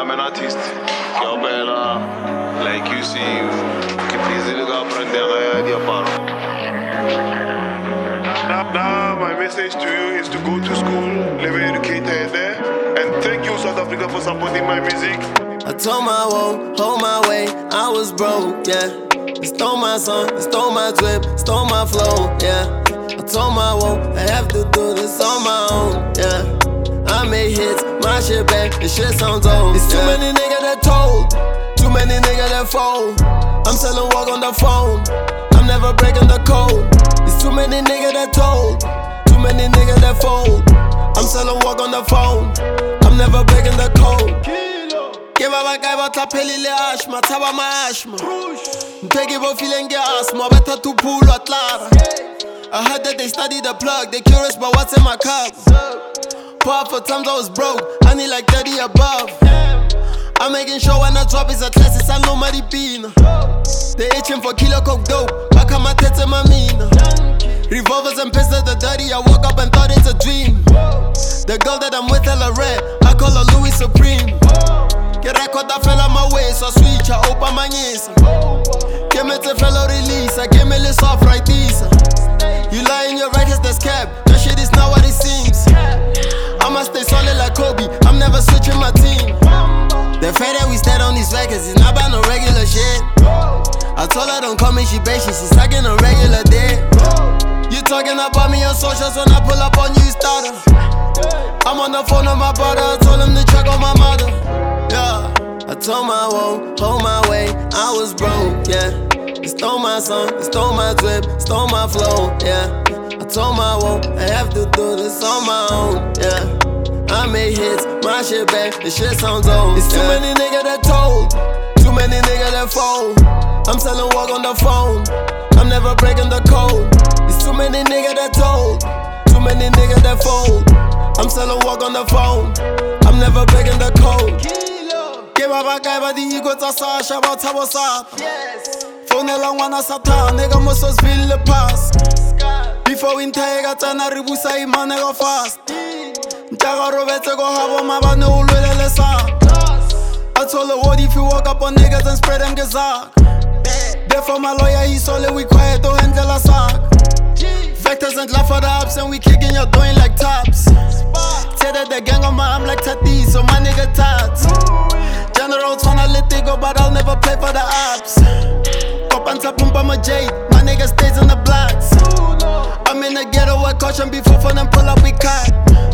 I'm an artist. Like you see, Now, my message to you is to go to school, live educated there, and thank you, South Africa, for supporting my music. I told my woe, hold my way, I was broke, yeah. They stole my song, they stole my drip, stole my flow, yeah. I told my woe, I have to do this on my own, yeah. I made hits, my shit back, the shit sounds old. It's too many niggas that told, too many niggas that fold. I'm selling walk on the phone, I'm never breaking the code. It's too many niggas that told, too many niggas that fold. I'm selling walk on the phone, I'm never breaking the code. Give up a guy but tapelile ashma, taba ma ashma. Mpegi bo feeling get asthma, better to pull or clara. I heard that they study the plug, they curious about what's in my cup. Pop for times I was broke, I need like 30 above. I'm making sure when I drop it's a class, it's a no maripina. They itching for kilo coke dope, back on my tits and my mina. Revolvers and pistols, the dirty, I woke up and thought it's a dream. The girl that I'm with, hella red, I call her Louis Supreme. Get record, I fell on my way, so I switch, I open my knees. Give me the fellow release, I give me this off right these. You lie in your records, that's cap, that shit is not what it seems. I'ma stay solid like Kobe, I'm never switching my team. The fact that we stand on these records is not about no regular shit. I told her don't call me, she patient, she's sucking a regular dick. You talking about me on socials, when I pull up on you, starter. I'm on the phone with my brother, I told him to check on my mother. Yeah, I told my woe, hold my way, I was broke, yeah. They stole my song, they stole my drip, stole my flow, yeah. I told my woe, I have to do this on my own, yeah. I made hits, my shit back, the shit sounds old. It's too many niggas that told, too many niggas that fold. I'm selling walk on the phone, I'm never breaking the code. It's too many niggas that told, too many niggas that fold. I'm selling walk on the phone, I'm never breaking the code. Give up a guy by the ego to Sasha, about Tabosat. Phone along one as a town, nigga must feel the past. Before we take a ton of ribusa, man, nigga fast. Ntaga robetse go habo mabane ulwelele sa. I told her what if you walk up on niggas and spread them gezak. Therefore my lawyer he solid, we quiet to handle a sack. Vectors and laugh for the ups and we kicking your doing like tops. Say that the gang on my arm like Tati, so my nigga tats. General tryna let it go but I'll never play for the ops. Kopanta pumpa my jade, my nigga stays in the blocks. I'm in the ghetto with caution before for them pull up we cut.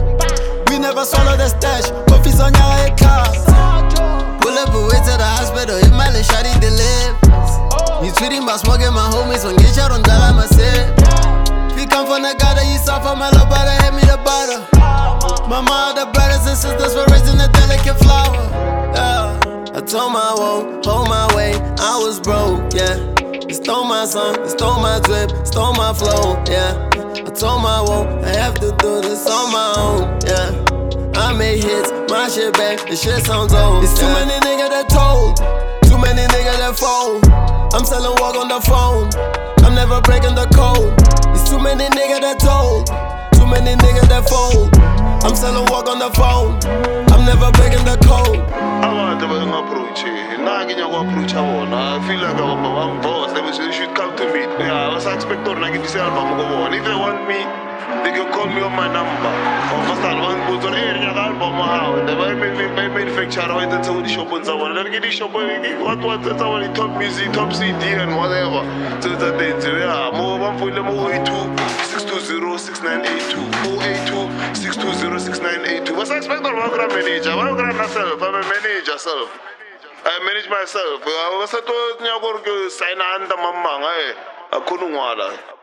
We never swallow the stash, coffee's on your head class. Pull up away to the hospital, hit my little shawty deliver. You tweeting about smoking my homies, on get shot on dollar myself. If you come from the gutter, you suffer, my little brother, hand me the butter. My mother, brothers and sisters were raising a delicate flower. Yeah. I told my woe, hold my way, I was broke, yeah. They stole my song, they stole my drip, stole my flow, yeah. I told my woe, I have to do this on my own, yeah. I made hits, my shit back, the shit sounds old. It's too many niggas that told, too many niggas that fold. I'm selling walk on the phone, I'm never breaking the code. It's too many niggas that told, too many niggas that fold. I'm selling walk on the phone, I'm never breaking the code. I feel like I'm boss, they should come to me. Yeah, I was expecting like this album go on. If they want me, they can call me on my number. First one goes on air, your album how. They manufacture right into the shop and someone. They'll get the shop what someone top music, top CD and whatever. So that they yeah, more one for them 082-620-6982. What's I expect of my manager? I'm a myself, I'm a manager self. I manage myself. I was a to sign under my man. I couldn't water.